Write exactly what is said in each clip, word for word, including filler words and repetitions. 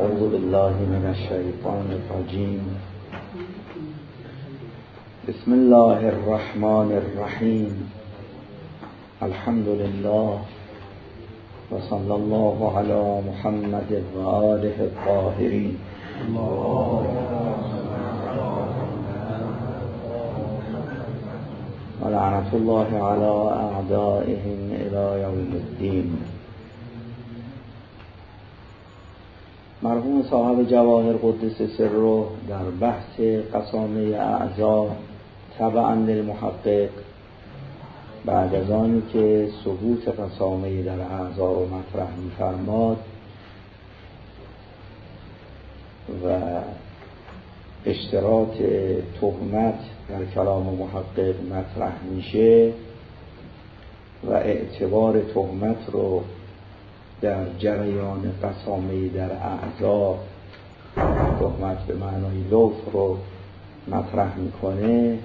أعوذ بالله من الشيطان الرجيم. بسم الله الرحمن الرحيم. الحمد لله وصلى الله على محمد وآله الطاهرين. ولعنة الله على أعدائهم إلى يوم الدين. مرحوم صاحب جواهر قدس سره در بحث قسامه اعضا تبعا للمحقق بعد از آنی که ثبوت قسامه در اعضا رو مطرح می‌فرماد و اشتراط تهمت در کلام محقق مطرح میشه و اعتبار تهمت رو در جریان قسامه در اعضا، تهمت به معنای لوث رو مطرح میکنه،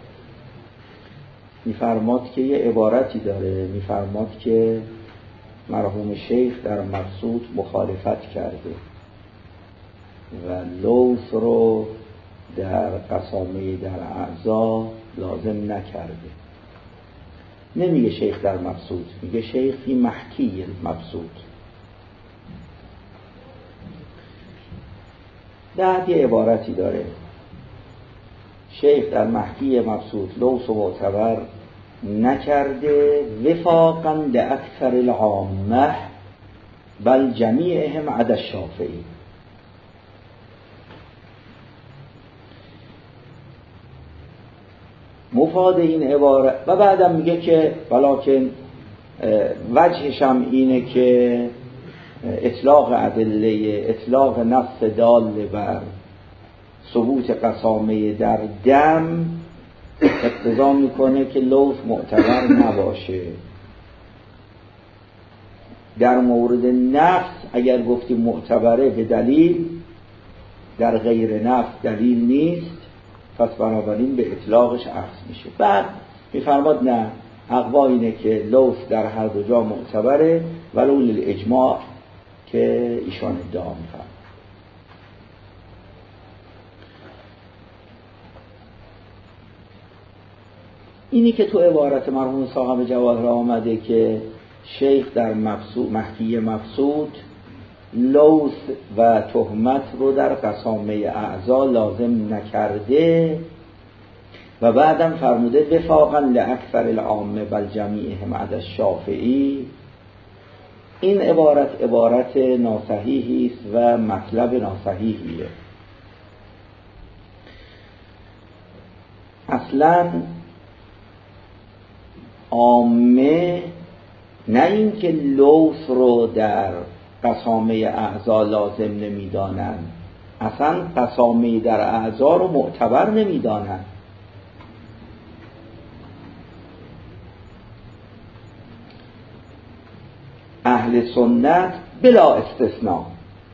میفرماد که یه عبارتی داره، میفرماد که مرحوم شیخ در مقصود مخالفت کرده و لوث رو در قسامه در اعضا لازم نکرده. نمیگه شیخ در مقصود، میگه شیخ فی محکی المقصود. ده یه عبارتی داره، شیخ در محکی مقصود لوث و معتبر نکرده وفاقا لاکثر العامه بل جمیعهم عدا الشافعی. مفاد این عبارت و بعدم میگه که ولکن وجهش هم اینه که اطلاق ادله، اطلاق نص دال بر ثبوت قسامه در دم اقتضا میکنه که لوث معتبر نباشه. در مورد نفس اگر گفتیم معتبره به دلیل، در غیر نفس دلیل نیست، پس بنابراین به اطلاقش اخذ میشه. بعد میفرماد نه، اقوا اینه که لوث در هر دو جا معتبره ولو للاجماع که ایشان ادعا میفرماد. اینی که تو عبارت مرحوم صاحب جواهر آمده که شیخ در مقصود محکی مقصود لوث و تهمت رو در قسامه اعضا لازم نکرده و بعدم فرموده وفاقا لاکثر العامه بل جمیعهم عدا الشافعی، این عبارت عبارت ناصحیحی است و مطلب ناصحیحیه. اصلا عامه نه این که لوث رو در قسامه اعضا لازم نمیدانن، اصلا قسامه در اعضا رو معتبر نمیدانن. اهل سنت بلا استثناء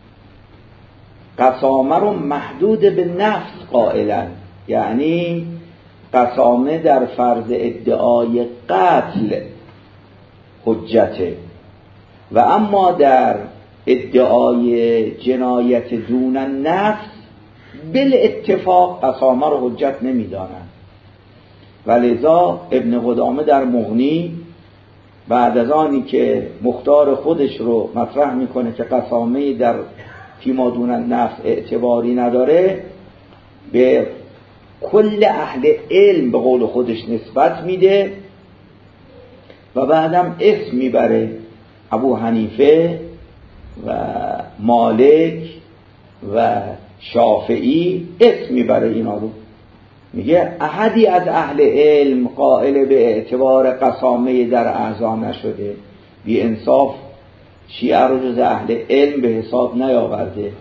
قسامه رو محدود به نفس قائلن، یعنی قسامه در فرض ادعای قتل حجته و اما در ادعای جنایت دون نفس بل اتفاق قسامه رو حجت نمیدانن. ولذا ابن قدامه در مغنی بعد از آنی که مختار خودش رو مطرح میکنه که قسامه در فیما دون نفس اعتباری نداره، به کل اهل علم به قول خودش نسبت میده و بعدم اسم میبره ابو حنیفه و مالک و شافعی، اسم میبره اینا رو، میگه احدی از اهل علم قائل به اعتبار قسامه در اعضا نشده. بی انصاف شیعه رو جز اهل علم به حساب نیاورده،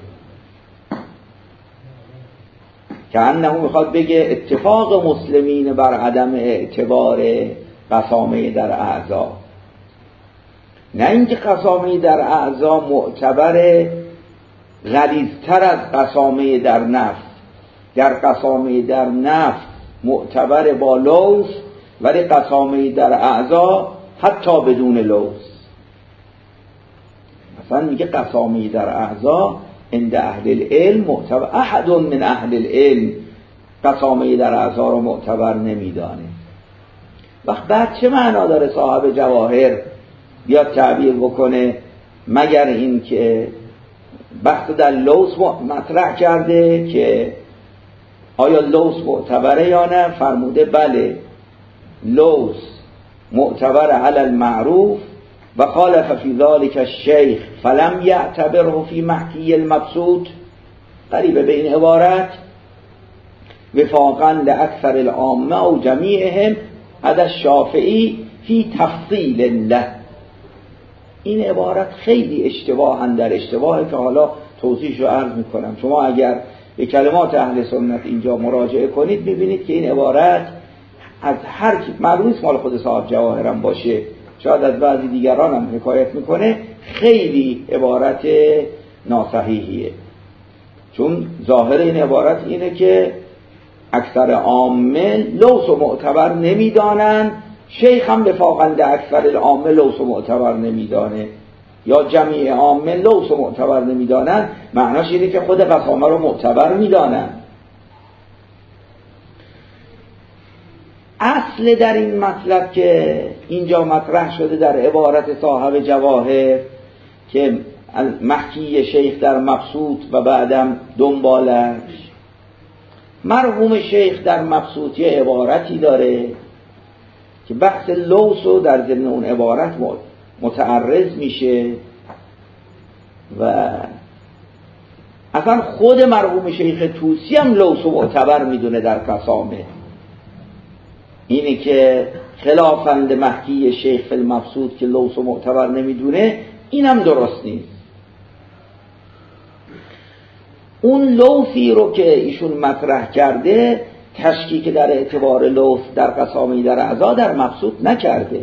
که انه میخواد بگه اتفاق مسلمین بر عدم اعتبار قسامه در اعضا، نه اینکه قسامه در اعضا معتبر غلیظتر از قسامه در نفس. در قسامه در نفس معتبر با لوث، ولی قسامه در اعضا حتی بدون لوث. مثلا میگه قسامه در اعضا عند اهل العلم معتبر، احد من اهل العلم قسامه در اعضا رو معتبر نمیدانه. وقت بعد چه معنا داره صاحب جواهر بیاد تعبیر بکنه مگر این که بحث در لوث مطرح کرده که آیا لوث معتبره یا نه؟ فرموده بله لوث معتبر علی المعروف و خالف فی ذلک الشیخ فلم یعتبره فی محکی المبسوط. قریب به این عبارت وفاقا لاکثر العامه او جمیعهم عدا الشافعی فی تفصیل له. این عبارت خیلی اشتباه در اشتباهی که حالا توضیحش رو عرض میکنم. شما اگر به کلمات اهل سنت اینجا مراجعه کنید میبینید که این عبارت از هر کی، معلوم نیست مال خود صاحب جواهرم باشه، شاید از بعضی دیگران هم حکایت میکنه، خیلی عبارت ناصحیحیه. چون ظاهر این عبارت اینه که اکثر عامه لوث و معتبر نمیدانن، شیخ هم وفاقاً اکثر العامه لوث و معتبر نمیدانه، یا جمعی عامه لوث و معتبر نمیدانن. معناش اینه که خود قسامه رو معتبر میدانن. اصل در این مطلب که اینجا مطرح شده در عبارت صاحب جواهر که محکی شیخ در مبسوط و بعدم دنبالش، مرحوم شیخ در مبسوط یه عبارتی داره که بحث لوث رو در ضمن اون عبارت متعرض میشه و اصلا خود مرحوم شیخ طوسی هم لوث و معتبر میدونه در قسامه. اینی که خلافند محکی شیخ فی المبسوط که لوث و معتبر نمیدونه، اینم درست نیست. اون لوثی رو که ایشون مطرح کرده تشکیک در اعتبار لوث در قسامه در اعضا در مبسوط نکرده.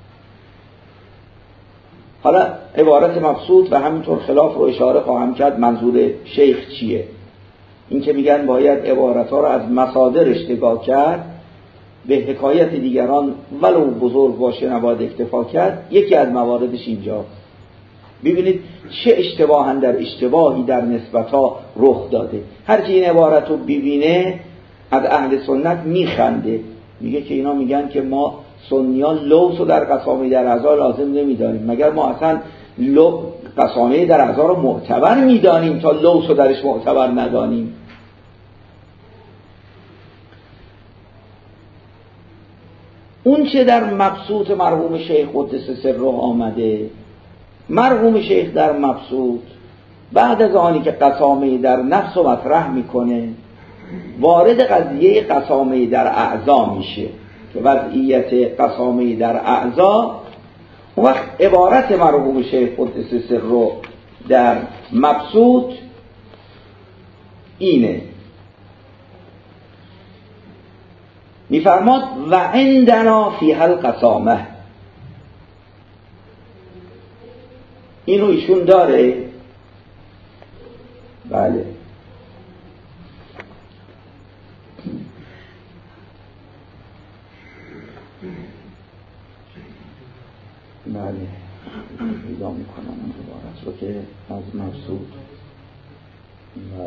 حالا عبارت مبسوط و همینطور خلاف رو اشاره خواهم کرد منظور شیخ چیه. این که میگن باید عبارت ها رو از مصادر اشتباه کرد، به حکایت دیگران ولو بزرگ باشه نباید اکتفا کرد، یکی از مواردش اینجاست. ببینید چه اشتباهن در اشتباهی در نسبت ها رخ داده. هر کی این عبارت رو ببینه از اهل سنت میخنده، میگه که اینا میگن که ما سنیان لوث رو در قسامه در اعضا لازم نمیدانیم، مگر ما اصلا لو قسامه در اعضا رو معتبر میدانیم تا لوث رو درش معتبر ندانیم. اون چه در مبسوط مرحوم شیخ قدس سره آمده، مرحوم شیخ در مبسوط بعد از آنی که قسامه در نفس رو مطرح میکنه وارد قضیه قسامه در اعضا میشه که وضعیت قسامه در اعضا، اون وقت عبارت مرحوم شیخ قدس سره در مبسوط اینه، میفرماد و عندنا فیها القسامه. اینو ایشون داره؟ بله. بله پیدا میکنم اون عبارت رو که از مبسوط. بله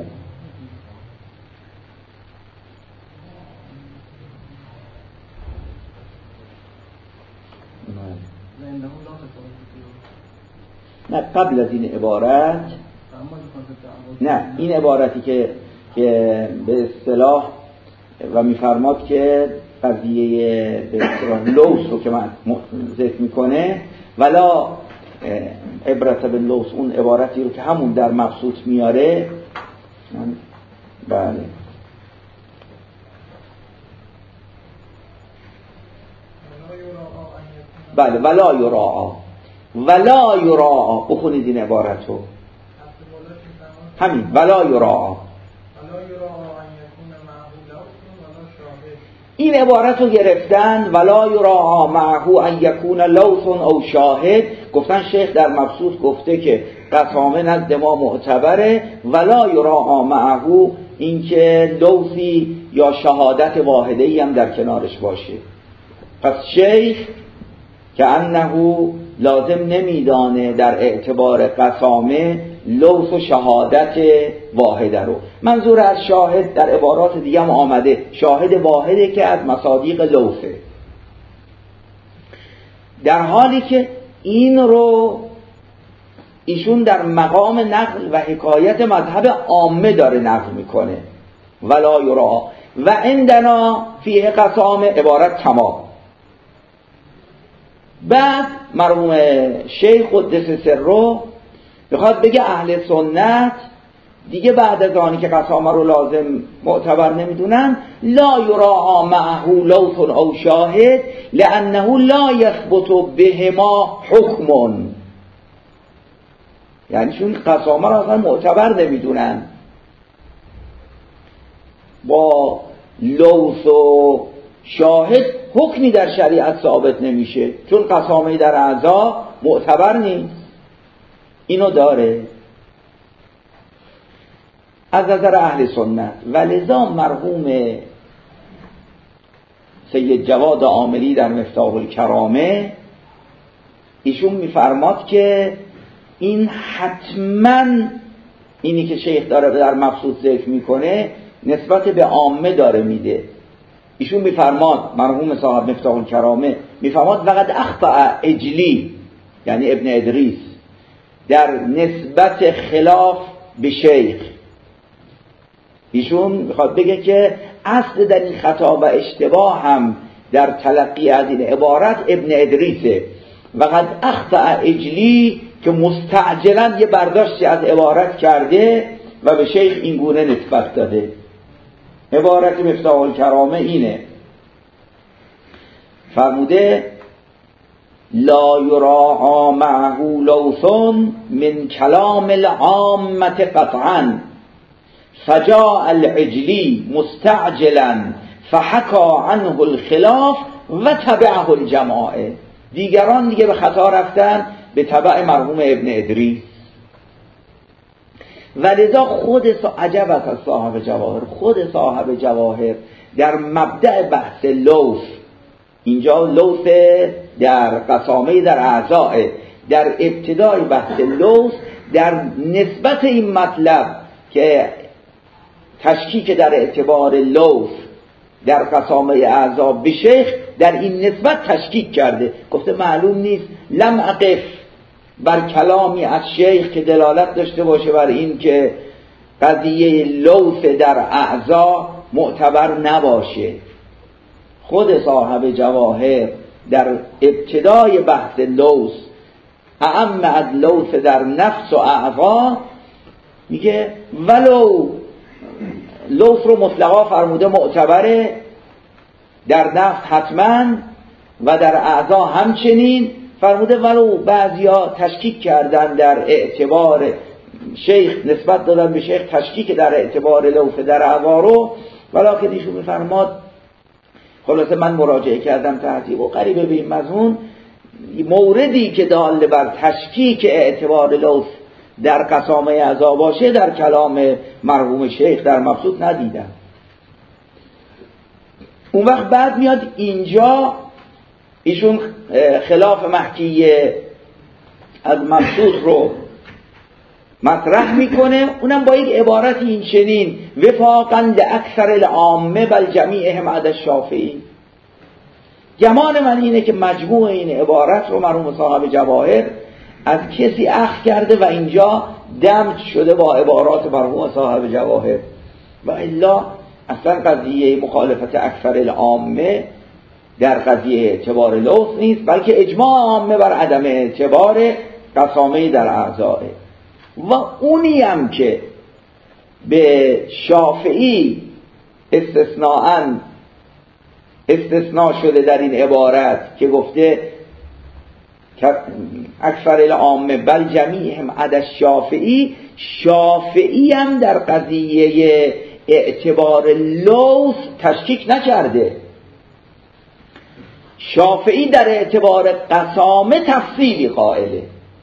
نه قبل از این عبارت، نه این عبارتی که که به اصطلاح و میفرماد که قضیه به اصطلاح لوث رو که من ذکر میکنه ولا عبرت باللوث، اون عبارتی رو که همون در مبسوط میاره. بله بله ولا یراعا، ولا یراعا، بخونید این عبارت رو، همین ولا یراعا. این عبارت رو گرفتن ولا یراعا معه ان یکون لوث او شاهد، گفتن شیخ در مبسوط گفته که قسامه نزد ما معتبره، ولا یراعا معه این که لوثی یا شهادت واحده‌ای هم در کنارش باشه. پس شیخ که انه لازم نمیدانه در اعتبار قسامه لوث و شهادت واحده رو. منظور از شاهد در عبارات دیگه هم آمده، شاهد واحده که از مصادیق لوثه، در حالی که این رو ایشون در مقام نقل و حکایت مذهب عامه داره نقل میکنه. ولا یرا و عندنا فیه قسام عبارت تمام. بعد مرحوم شیخ قدس سره بخواد بگه اهل سنت دیگه بعد از آنی که قسامه رو لازم معتبر نمیدونن، لا یرا معه لوث او شاهد لانه لا یثبت بهما حکم. یعنی چون قسامه رو اصلا معتبر نمیدونن، با لوث و شاهد حکمی در شریعت ثابت نمیشه، چون قسامه در اعضا معتبر نیست. اینو داره از نظر اهل سنت. ولذا مرحوم سید جواد عامری در مفتاح الکرامه ایشون میفرماد که این حتما اینی که شیخ داره در مبسوط ذکر میکنه نسبت به عامه داره میده. ایشون میفرماد، مرحوم صاحب مفتاح الکرامه میفرماد وقد اخطأ اجلی، یعنی ابن ادریس، در نسبت خلاف به شیخ. ایشون میخواد بگه که اصل در این خطا و اشتباه هم در تلقی از این عبارت ابن ادریسه. وقد اخطأ اجلی که مستعجلا یه برداشتی از عبارت کرده و به شیخ این گونه نسبت داده. عبارت مفتاح الکرامه اینه، فرموده لا یراعا معه لوث من کلام العامة قطعا فجاء العجلی مستعجلا فحکا عنه الخلاف و تبعه الجماعه. دیگران دیگه به خطا رفتن به تبع مرحوم ابن ادریس. ولذا خود عجب از صاحب جواهر، خود صاحب جواهر در مبدأ بحث لوث، اینجا لوث در قسامه در اعضاء، در ابتدای بحث لوث در نسبت این مطلب که تشکیک در اعتبار لوث در قسامه اعضا به شیخ، در این نسبت تشکیک کرده. گفته معلوم نیست لم اقف بر کلامی از شیخ که دلالت داشته باشه بر این که قضیه لوث در اعضا معتبر نباشه. خود صاحب جواهر در ابتدای بحث لوث، اعم از لوث در نفس و اعضا، میگه ولو لوث رو مطلقا فرموده معتبره، در نفس حتما و در اعضا همچنین فرموده، ولو بعضیا تشکیک کردن در اعتبار شیخ، نسبت دادن به شیخ تشکیک در اعتبار لوث در اعضا رو، ولی که ایشون میفرماد خلاصه من مراجعه کردم تحقیق و قریبه به این مضمون، موردی که دال بر تشکیک اعتبار لوث در قسامه اعضا باشه در کلام مرحوم شیخ در مبسوط ندیدم. اون وقت بعد میاد اینجا ایشون خلاف محکیه از مبسوط رو مطرح میکنه، اونم با یک عبارت این چنین وفاقا لاکثر العامه بل جمیعهم عدا الشافعی. گمان من اینه که مجموع این عبارت رو مرحوم صاحب جواهر از کسی اخذ کرده و اینجا دمج شده با عبارات مرحوم صاحب جواهر، و الا اصلا قضیه مخالفت اکثر العامه در قضیه اعتبار لوث نیست، بلکه اجماع عامه بر عدم اعتبار قسامه در اعضاء. و اونی هم که به شافعی استثناءً استثناء شده در این عبارت که گفته اکثر العامه بل جمیعهم عدا الشافعی، شافعی هم در قضیه اعتبار لوث تشکیک نکرده. شافعی در اعتبار قسامه تفصیلی قائله.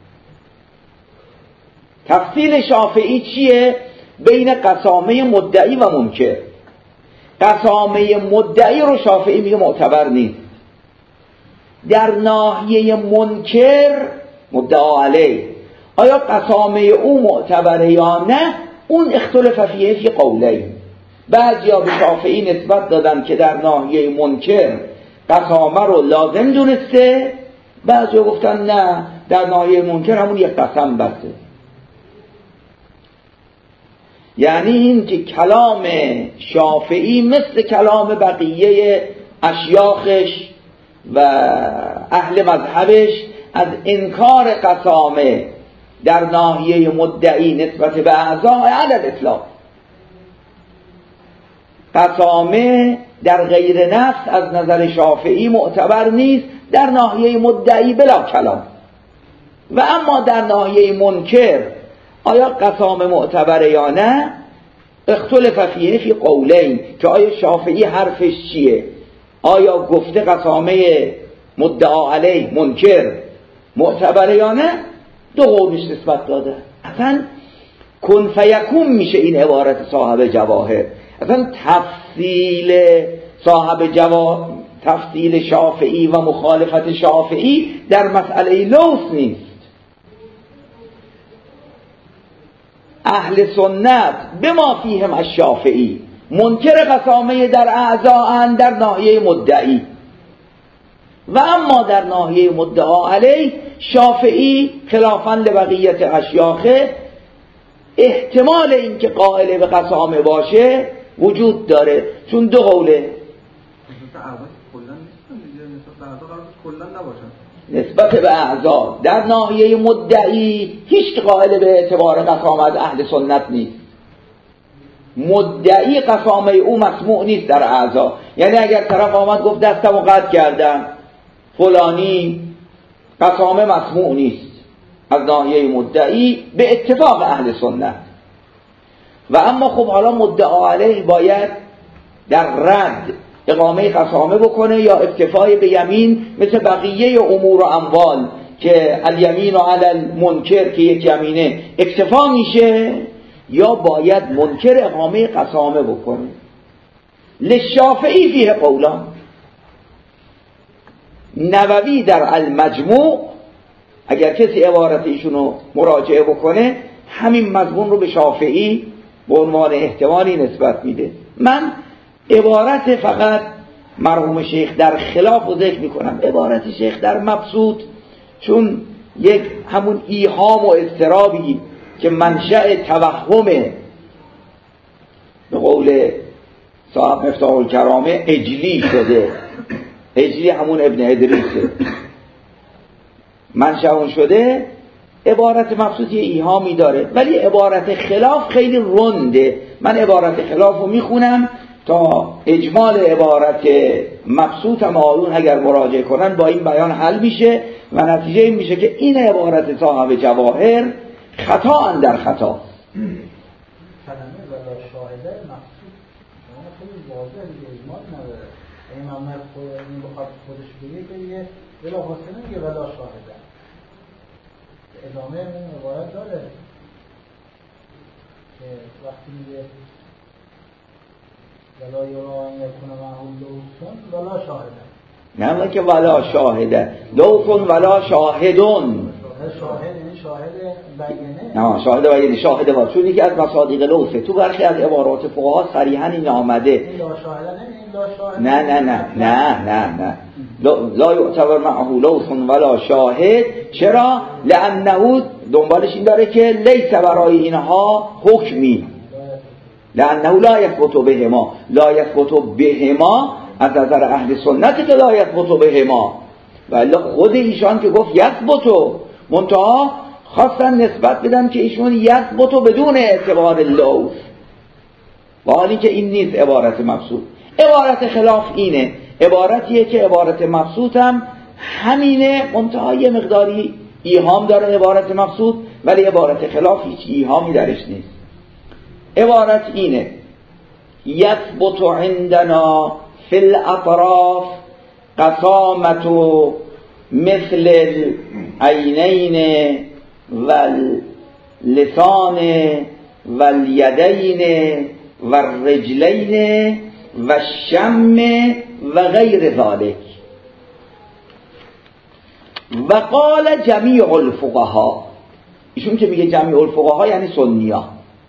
تفصیل شافعی چیه؟ بین قسامه مدعی و منکر. قسامه مدعی رو شافعی میگه معتبر نیست، در ناحیه منکر مدعا علیه آیا قسامه او معتبره یا نه؟ اون اختلاف فیه فی قولین. بعضیا به شافعی نسبت دادن که در ناحیه منکر قسامه رو لازم دونسته، بعضیا گفتن نه، در ناحیه منکر همون یک قسم بسته. یعنی این که کلام شافعی مثل کلام بقیه اشیاخش و اهل مذهبش از انکار قسامه در ناحیه مدعی نسبت به اعضا علی الاطلاق. قسامه در غیر نفس از نظر شافعی معتبر نیست در ناحیه مدعی بلا کلام. و اما در ناحیه منکر آیا قسامه معتبره یا نه؟ اختلاف فیه فی قولین، که آیا شافعی حرفش چیه؟ آیا گفته قسامه مدعا علیه منکر معتبره یا نه؟ دو قولش نسبت داده. اصلا کن فیکون میشه این عبارت صاحب جواهر. اصلا تفصیل صاحب جواهر، تفصیل شافعی و مخالفت شافعی در مسئله لوث نیست. اهل سنت به ما فیهم الشافعی منکر قسامه در اعضاء در ناحیه مدعی، و اما در ناحیه مدعا علیه شافعی خلافاً لبقیت اشیاخه احتمال این که قائل به قسامه باشه وجود داره، چون دو قوله نسبت به اعضا در ناحیه مدعی هیچ قائل به اعتبار قسامه از اهل سنت نیست. مدعی قسامه او مسموع نیست در اعضا. یعنی اگر طرف آمد گفت دستمو قطع کردم فلانی، قسامه مسموع نیست از ناحیه مدعی به اتفاق اهل سنت. و اما خب حالا مدعا علیه باید در رد اقامه قسامه بکنه یا اکتفای به یمین مثل بقیه امور و اموال که الیمین و علی المنکر که یک یمینه اکتفا میشه، یا باید منکر اقامه قسامه بکنه. للشافعی فیه قولان. نووی در المجموع اگر کسی عبارت ایشونو مراجعه بکنه همین مضمون رو به شافعی به عنوان احتمالی نسبت میده. من عبارت فقط مرحوم شیخ در خلاف رو ذکر میکنم، عبارت شیخ در مبسوط چون یک همون ایهام و اضطرابی که منشأ توهمه، به قول صاحب مفتاح الکرامه اجلی شده، اجلی همون ابن ادریسه، منشأ اون شده، عبارت مبسوطی ایهامی داره، ولی عبارت خلاف خیلی رنده. من عبارت خلاف رو میخونم تا اجمال عبارت مبسوط هم آیون اگر مراجعه کنن با این بیان حل میشه و نتیجه این میشه که این عبارت صاحب جواهر خطا اندر خطا. کلمه ولا شاهده مقصود شما خیلی واضحه دیگه، اجمال نداره. این محمد خود این بخواد خودش بگه که دیگه بلا حسنه میگه ولا شاهده، ادامه این عبارت داره که وقتی میگه ولا یرا ان یکون معه لوث ولا شاهده، نه ما که ولا شاهده لوث ولا شاهدون، شاهد یعنی شاهد بیانه، نه شاهد بیانه شاهده با، چون یکی از مصادیق لوثه. تو برخی از عبارات فقها صریحا این آمده این لا شاهده نمیدین لا شاهده، نه نه نه نه نه نه لا یعتبر معه لوث ولا شاهد. چرا؟ لانه دنبالش این داره که لیس برای اینها حکمی، لانه لا یثبت بهما، لا یثبت بهما از نظر اهل سنت که لا یثبت بهما، ولی خود ایشان که گفت یثبت، منتها خواستن نسبت بدن که ایشون یثبت بدون اعتبار لوث، و حالی که این نیست عبارت مبسوط. عبارت خلاف اینه، عبارتیه که عبارت مبسوط هم همینه، منتها یه مقداری ایهام داره عبارت مبسوط، ولی عبارت خلاف هیچ ایهامی درش نیست. عبارت اینه یثبت عندنا فی الاطراف قسامت مثل العینین واللسان والیدین والرجلین والشم و غیر ذلك. و قال جمیع الفقهاء، ایشون که میگه جمیع الفقها یعنی سنی‌ها،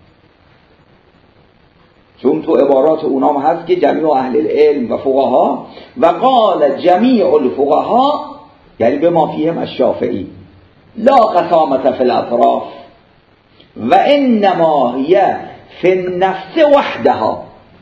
چون تو عبارات اونام هست که جمیع اهل العلم و فقها، و قال جمیع الفقها یعنی به ما فیهم الشافعی لا قسامت فی الاطراف و انما هی فی النفس وحدها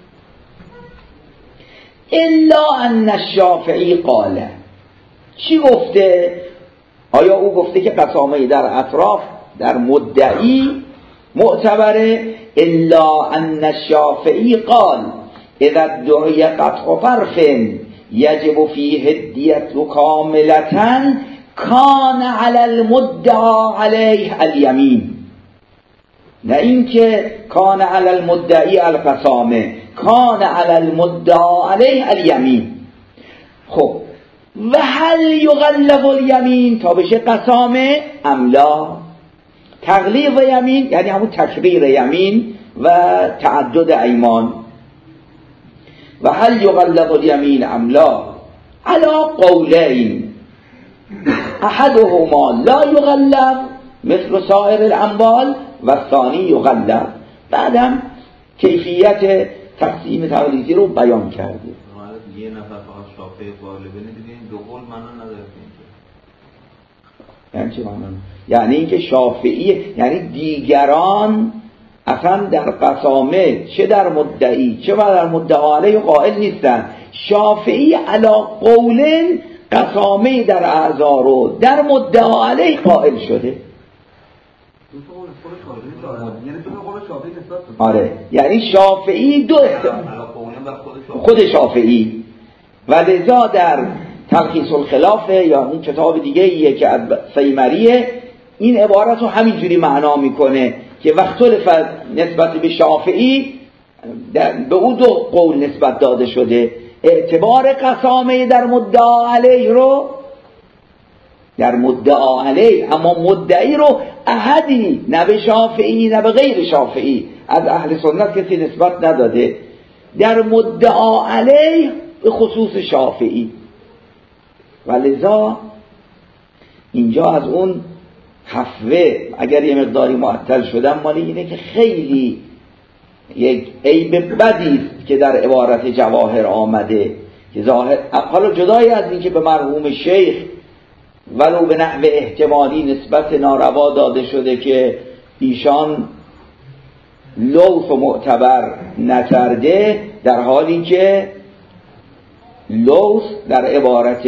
الا ان الشافعی قال. چی گفته؟ آیا او گفته که قسامه در اطراف در مدعی معتبره؟ الا ان الشافعی قال اذا ادعی قطع طرف یجب فیه الدیة کاملة کان علی المدعی علیه الیمین. نه اینکه کان علی المدعی القسامه، کان علی المدعی علیه الیمین. خب و هل یغلظ الیمین تا بشه قسامه ام لا؟ تغلیظ یمین یعنی همون تکریر یمین و تعدد ایمان. و هل یغلظ الیمین ام لا علا قولین احدهما لا یغلظ مثل سائر الاموال و الثانی یغلظ. بعدم کیفیت تقسیم تغلیظی رو بیان کرده. یه نفر فقط شافعی غالبه دیگه این دو قول معنا نداره. یعنی چه معنا؟ یعنی اینکه شافعی یعنی دیگران اصلا در قسامه چه در مدعی چه در مدعا علیه قائل نیستن. شافعی علا قولن قسامه در اعضا رو در مدعا علیه قائل شده. آره یعنی شافعی دو خود شافعی و لذا در تلخیص الخلافه یا اون کتاب دیگه ایه که از سیمریه این عبارت رو همینجوری معنا میکنه که وقت نسبت به شافعی به او دو قول نسبت داده شده. اعتبار قسامه در مدعا علیه رو در مدعا علیه، اما مدعی رو احدی نه به شافعی نه به غیر شافعی از اهل سنت کسی نسبت نداده. در مدعا علیه به خصوص شافعی. و لذا اینجا از اون حفوه اگر یه مقداری معطل شدن مالی اینه که خیلی یک عیب بدی است که در عبارت جواهر آمده که ظاهر حالا جدای از این که به مرحوم شیخ ولو به نحو احتمالی نسبت ناروا داده شده که ایشان لوث و معتبر نکرده، در حالی که لوث در عبارت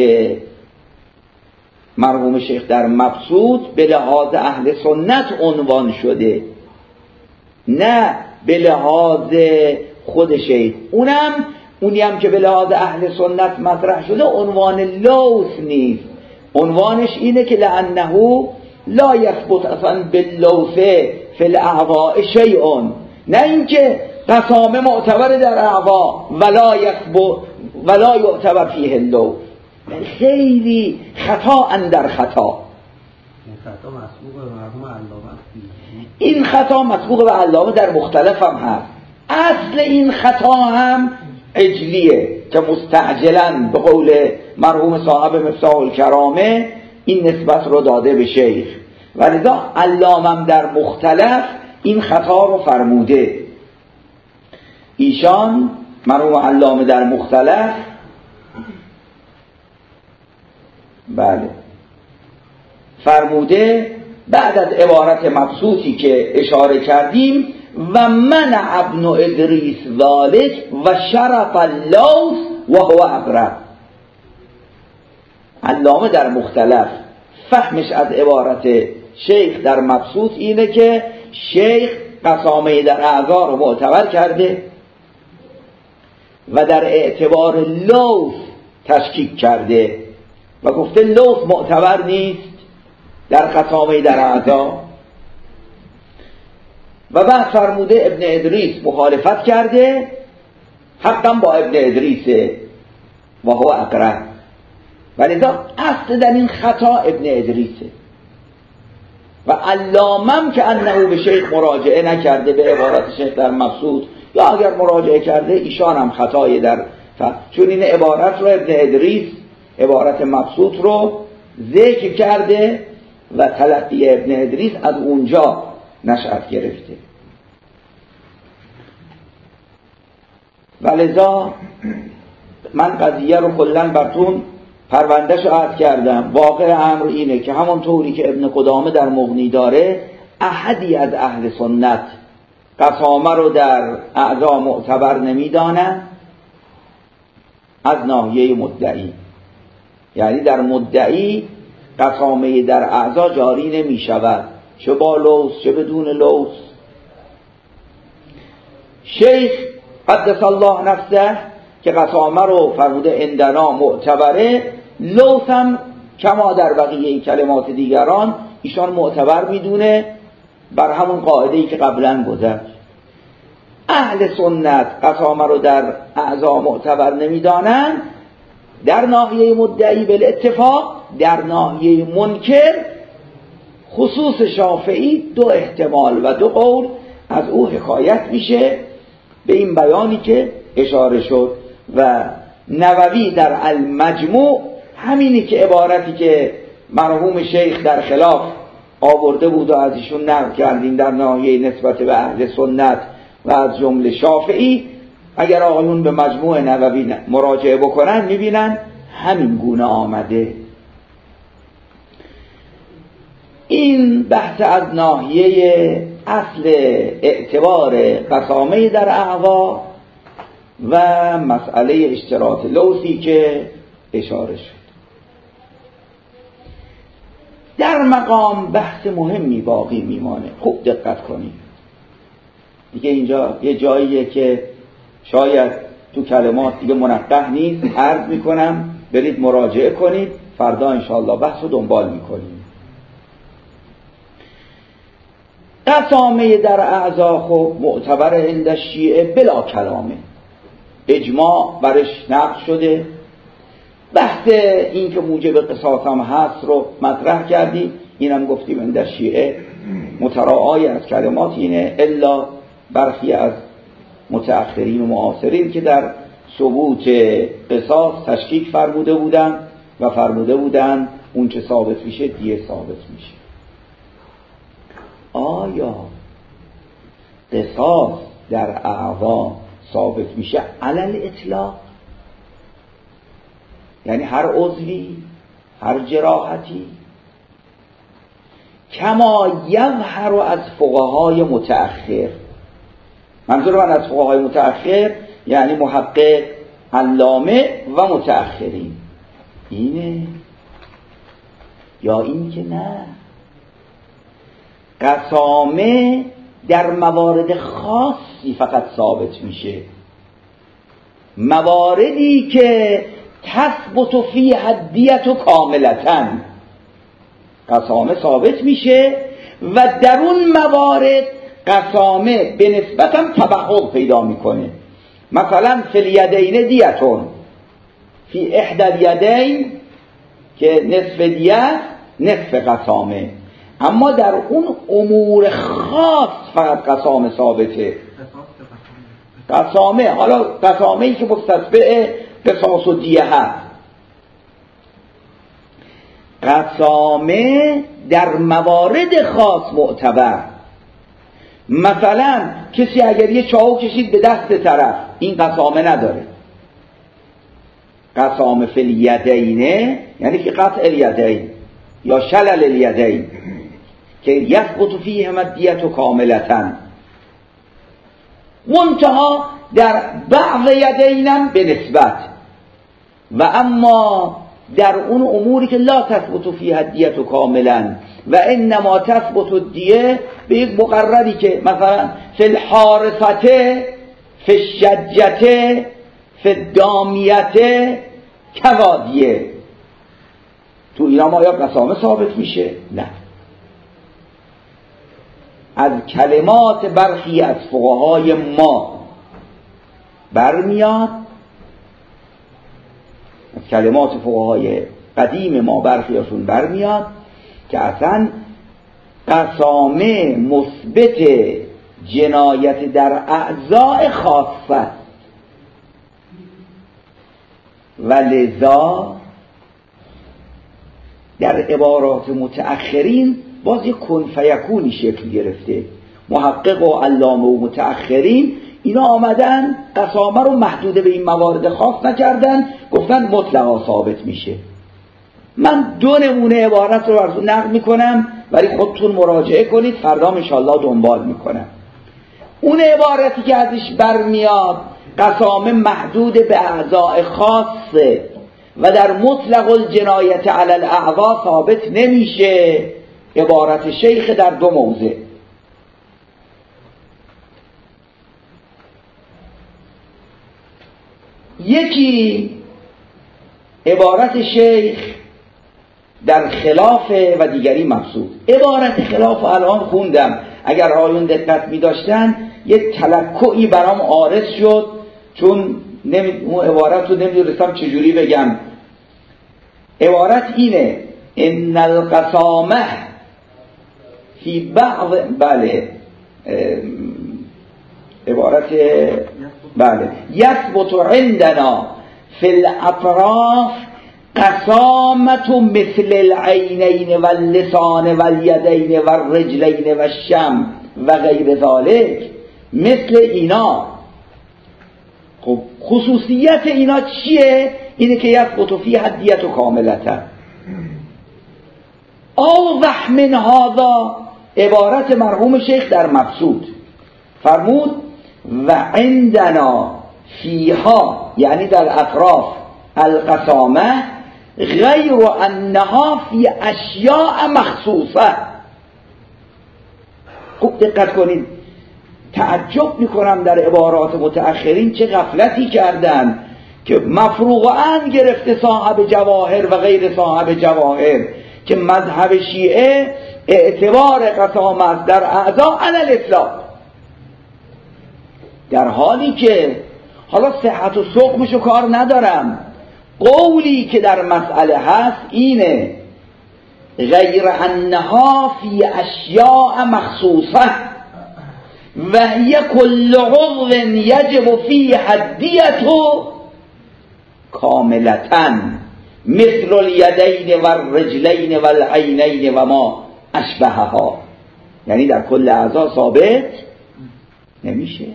مرحوم شیخ در مبسوط به لحاظ اهل سنت عنوان شده نه به لحاظ خود شیخ. اونم اونی هم که به لحاظ اهل سنت مطرح شده عنوان لوث نیست، عنوانش اینه که لانه لا یثبت اصلا باللوث فی الاعضاء شیء، نه اینکه قسامه معتبر در اعضا ولا یثبت ولا یعتبر فیه اللوث. خیلی خطا اندر خطا. این خطا مسبوق به علامه در مختلف هم هست. اصل این خطا هم عجلیه که مستعجلا به قول مرحوم صاحب مفتاح الکرامه این نسبت رو داده به شیخ، ولذا علامه در مختلف این خطا رو فرموده. ایشان مرحوم علامه در مختلف بله فرموده بعد از عبارت مبسوطی که اشاره کردیم و من ابن ادریس ذالک و شرف اللوث و هو اقرب. علامه در مختلف فهمش از عبارت شیخ در مبسوط اینه که شیخ قسامه در اعضا رو معتبر کرده و در اعتبار لوث تشکیک کرده و گفته لوث معتبر نیست در قسامه در اعضا. و بعد فرموده ابن ادریس مخالفت کرده، حقا با ابن ادریسه و هو اقرب، ولذا اصل در این خطا ابن ادریسه و علامم که انه به شیخ مراجعه نکرده به عبارت شیخ در مبسوط، یا اگر مراجعه کرده ایشان هم خطای در فهم. چون این عبارت رو ابن ادریس عبارت مبسوط رو ذکر کرده و تلقی ابن ادریس از اونجا نشأت گرفته. ولذا من قضیه رو کلاً براتون پرونده‌شو عرض کردم. واقع امر اینه که همون طوری که ابن قدامه در مغنی داره، احدی از اهل سنت قسامه رو در اعضا معتبر نمیدانن از ناحیه مدعی، یعنی در مدعی قسامه در اعضا جاری نمی شود، چه با لوث چه بدون لوث. شیخ قدس الله نفسه که قسامه رو فرموده اندنا معتبره، لوث هم کما در بقیه کلمات دیگران ایشان معتبر میدونه بر همون قاعده‌ای که قبلا گذشت. اهل سنت قسامه رو در اعضا معتبر نمیدانند در ناحیه مدعی بالاتفاق. در ناحیه منکر خصوص شافعی دو احتمال و دو قول از او حکایت میشه به این بیانی که اشاره شد. و نووی در المجموع همینی که عبارتی که مرحوم شیخ در خلاف آورده بود و از ایشون نقل کردیم در ناحیه نسبت به اهل سنت و از جمله شافعی، اگر آقایون به مجموع نووی مراجعه بکنن میبینن همین گونه آمده. این بحث از ناحیه اصل اعتبار قسامه در اعضا و مسئله اشتراط لوثی که اشاره شد. در مقام بحث مهمی باقی میمانه، خوب دقت کنید دیگه. اینجا یه جاییه که شاید تو کلمات دیگه منقح نیست، عرض میکنم برید مراجعه کنید، فردا انشاءالله بحث رو دنبال میکنیم. قسامه در اعضا خب معتبر عند شیعه بلا کلامه، اجماع برش نقل شده. بحث این که موجب قصاص هم هست رو مطرح کردیم، اینم گفتیم عند شیعه متراعی از کلمات اینه، الا برخی از متأخرین و معاصرین که در ثبوت قصاص تشکیک فرموده بودن و فرموده بودن اون چه ثابت میشه دیه ثابت میشه. آیا قصاص در اعضا ثابت میشه علل اطلاق؟ یعنی هر عضوی، هر جراحتی؟ کما یظهر از فقهای متأخر. منظور من از فقهای متأخر یعنی محقق، علامه و متأخرین. اینه یا این که نه، قسامه در موارد خاصی فقط ثابت میشه، مواردی که تثبت فیها الدیة کاملتاً قسامه ثابت میشه و در اون موارد قسامه به نسبت هم تبعض پیدا میکنه. مثلا فی الیدین دیتون، فی احدی الیدین که نصف دیت نصف قسامه، اما در اون امور خاص فقط قسامه ثابته. قسامه حالا قسامه ای که مستتبع قصاص و دیه هست، قسامه در موارد خاص معتبر. مثلا کسی اگر یه چاقو کشید به دست طرف، این قسامه نداره. قسامه فی الیدینه یعنی که قطع الیدین یا شلل الیدین که یثبت فیهما الدیة کاملتاً، منتها در بعض یدینم به نسبت، و اما در اون اموری که لا تثبت فیها الدیة کاملا و انما تثبت الدیه به یک مقرری که مثلا فی الحارثته فی الشجته فی الدامیته کذادیه، تو اینا ما یا قسامه ثابت میشه؟ نه. از کلمات برخی از فقهای ما برمیاد، از کلمات فقهای قدیم ما برخیاشون برمیاد که اصلا قسامه مثبت جنایت در اعضاء خاصه و لذا در عبارات متأخرین باز یک کن فیکونی شکل گرفته. محقق و علامه و متأخرین اینا آمدن قسامه رو محدود به این موارد خاص نکردن، گفتن مطلقا ثابت میشه. من دو نمونه عبارت رو براتون نقل میکنم ولی خودتون مراجعه کنید، فردا انشالله دنبال میکنم. اون عبارتی که ازش برمیاد قسامه محدود به اعضاء خاصه و در مطلق الجنایت علی الاعضاء ثابت نمیشه، عبارت شیخ در دو موضع. یکی عبارت شیخ در خلاف و دیگری مقصود. عبارت خلاف الان خوندم، اگر آیون دقت می داشتن یک تلکعی برام عارض شد، چون نمی... اون عبارت رو نمیدونستم چجوری بگم. عبارت اینه: ان القسامه فی بعض، بله عبارت بله یثبت عندنا فی الاطراف قسامت مثل العینین واللسان والیدین والرجلین والشم و غیر ذالک. مثل اینا. خب خصوصیت اینا چیه؟ اینه که یثبت فی حدیت و کاملتا. اوضح من هذا عبارت مرحوم شیخ در مقصود فرمود: و عندنا فیها، یعنی در اطراف القسامه، غیر انها فی اشیاء مخصوصه. خوب دقت کنید، تعجب میکنم در عبارات متأخرین چه غفلتی کردن که مفروغاً گرفته صاحب جواهر و غیر صاحب جواهر، که مذهب شیعه اعتبار قسامت در اعضا علی الاطلاق، در حالی که حالا صحت و سقمشو کار ندارم، قولی که در مسئله هست اینه: غیر انها فی اشیاء مخصوصه و هی کل عضو یجب فی حدیته کاملتا مثل الیدین و الرجلین و العینین و ما اشبهها. یعنی در کل اعضا ثابت نمیشه.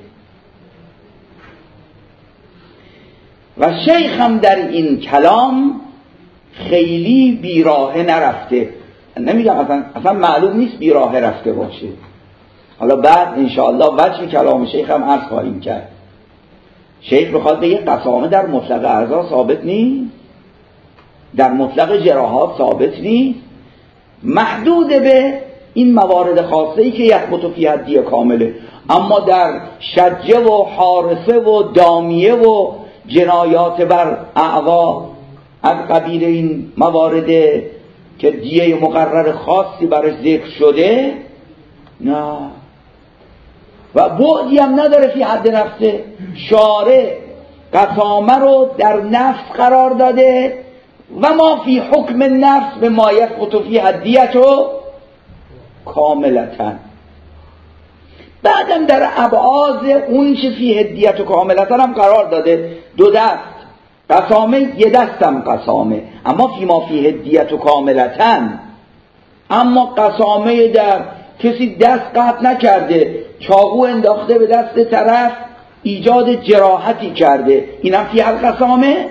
و شیخ هم در این کلام خیلی بیراهه نرفته. نمیگم اصلا, اصلا معلوم نیست بیراهه رفته باشه. حالا بعد انشاءالله وجه کلام شیخ هم عرض خواهیم کرد. شیخ بخواد بگه قسامه در مطلق اعضا ثابت نیست، در مطلق جراحات ثابت نیست، محدود به این موارد خاصه‌ای که یثبت فی حدیه کامله. اما در شجه و حارسه و دامیه و جنایات بر اعضا از قبیل این موارد که دیه مقرر خاصی برش ذکر شده، نه، و بعدی هم نداره فی حد نفسه. شارع قسامه رو در نفس قرار داده و ما فی حکم نفس به ما یثبت فی حدیت و کاملتن. بعدم در ابعاد اون چه فی حدیت و کاملتن هم قرار داده. دو دست قسامه، یه دستم قسامه، اما فی ما فی حدیت و کاملتن. اما قسامه در کسی دست قطع نکرده، چاقو انداخته به دست طرف، ایجاد جراحتی کرده، اینم فی القسامه.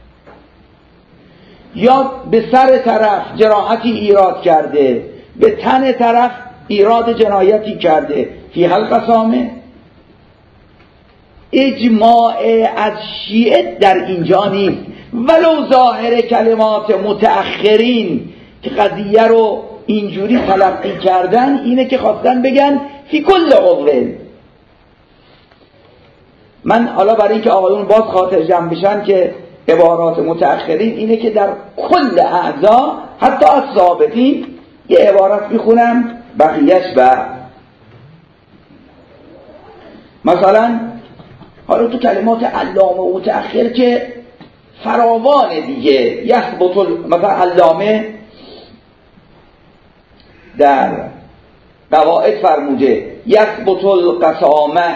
یا به سر طرف جراحتی ایراد کرده، به تن طرف ایراد جنایتی کرده، فی القسامه. اجماع از شیعه در اینجا نیست، ولو ظاهر کلمات متأخرین که قضیه رو اینجوری تلقی کردن اینه که خواستن بگن فی کل عضو. من حالا برای اینکه آقایون باز خاطر جمع بشن که عبارات متأخرین اینه که در کل اعضا حتی از ثابتین یه عبارت میخونم بقیهش. و مثلا حالا تو کلمات علامه و متأخر که فراوان دیگه، یثبت مثلا علامه در قواعد فرموده یثبت القسامه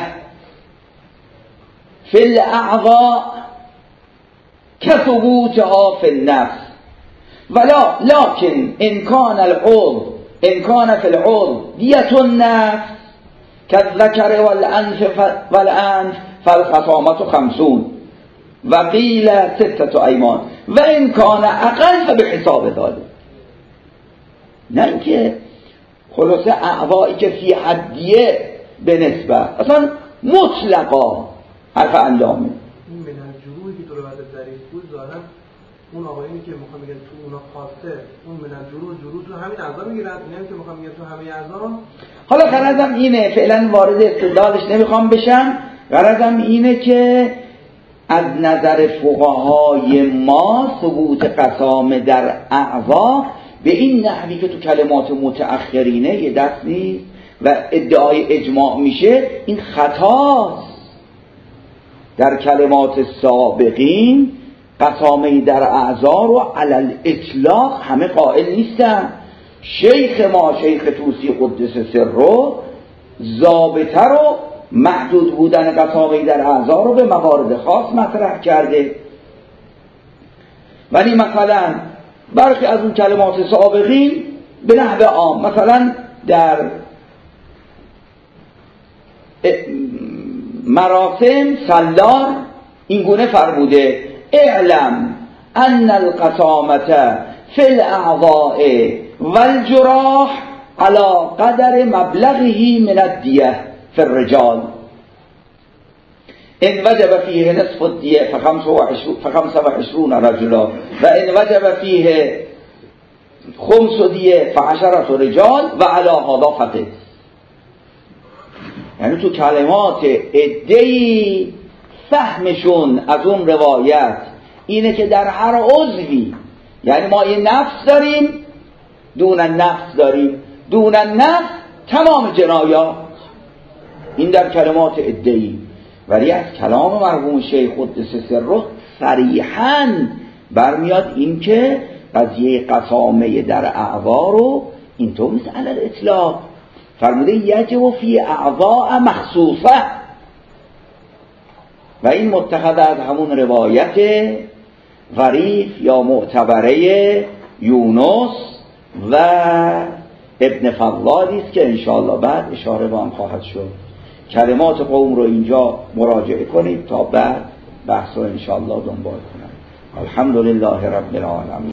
فی الاعضاء کثبوتها فی النفس ولا لكن ان كان العضو ان كان في العضو دیت النفس كالذكر والانف والانف فالخصامة خمسون و قیل ستة ایمان و ان کان اقل فبحساب ذلك. نه اینکه خلاصه اعضایی که فی حدیه به نسبت اصلا مطلقا حرف اندامه. این من الجروحی که تو رو بعد ظریف بود ظاهرا اون آقایونی که میخوام بگن تو اونا خاصه اون من الجروح جروح تو همین اعضا میگیرن، اینم که میخوام بگن تو همه اعضا. حالا غرضم اینه، فعلا وارد استدلالش نمیخوام بشم، غرضم اینه که از نظر فقهای ما ثبوت قسامه در اعضا به این نحوی که تو کلمات متأخرینه یه دست نیست و ادعای اجماع میشه، این خطاست. در کلمات سابقین قسامه در اعضا رو علل اطلاق همه قائل نیستن. شیخ ما شیخ طوسی قدس سره ضابطه رو محدود بودن قسامه در اعضا رو به موارد خاص مطرح کرده، ولی مثلا برخی از اون کلمات سابقین به نحو عام مثلا در مراسم سالار این گونه فرموده اعلم ان القسامة فی الاعضاء والجراح على قدر مبلغه من الدیه فی الرجال ان وجب فیه نصف الدیه فخمس و عشرون رجلا و ان وجب فیه خمس دیه فعشرة رجال و علی هذا فقط. یعنی تو کلمات ادعی فهمشون از اون روایت اینه که در هر عضوی، یعنی ما یه نفس داریم، دون نفس داریم، دون نفس تمام جنایات، این در کلمات ادعی. ولی از کلام مرحوم شیخ قدس سره صریحاً برمیاد این که قضیه قسامه در اعضا رو اینطور نیست علل اطلاق، فرموده یجب فی اعضاء مخصوصه و این متخذ از همون روایت غریف یا معتبره یونس و ابن فضالی است که انشاءالله بعد اشاره به آن خواهد شد. کلمات قوم رو اینجا مراجعه کنید تا بعد بحث رو انشاءالله دنبال کنم. الحمدلله رب العالمین.